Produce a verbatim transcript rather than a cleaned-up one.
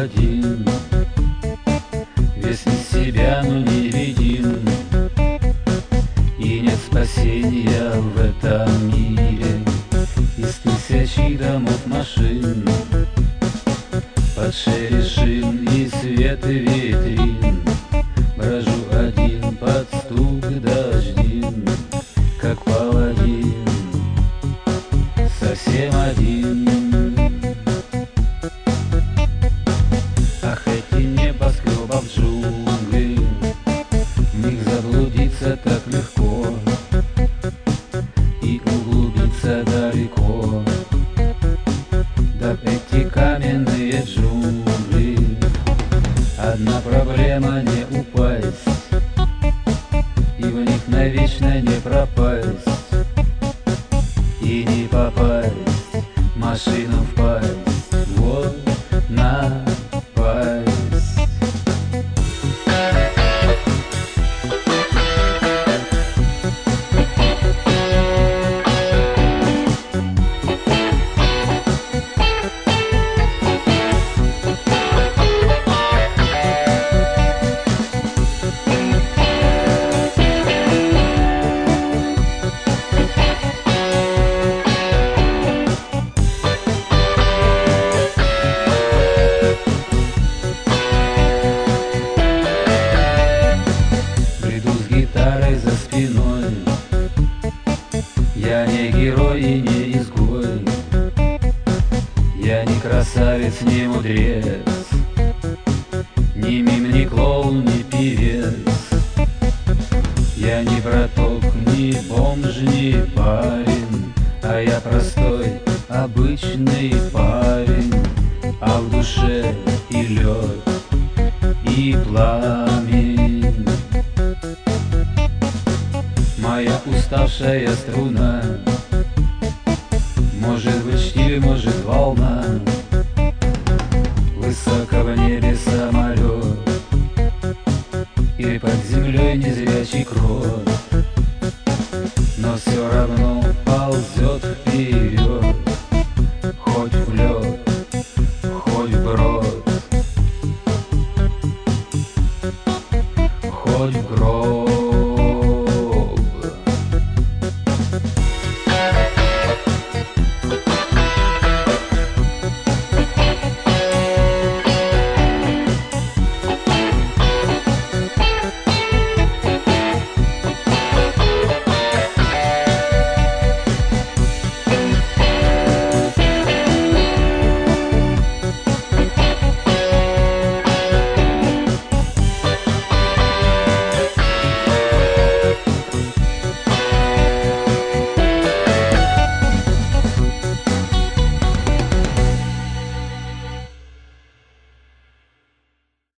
один, весь из себя, но невидим, и нет спасения в этом мире. Из тысячи домов, машин, под шеришин и свет витрин, брожу один под стук дождин, как паладин, совсем один. Ах, эти небоскребов джунгли, в них заблудиться так легко и углубиться далеко. Да эти каменные джунгли, одна проблема — не упасть, и в них навечно не пропасть, и не попасть машину в пасть, вот напасть. За спиной я не герой и не изгой, я не красавец, не мудрец, ни мим, ни клоун, ни певец. Я не браток, ни бомж, ни парень, а я простой, обычный парень, а в душе и лед, и пламень. Моя уставшая струна, может быть штиль, может волна.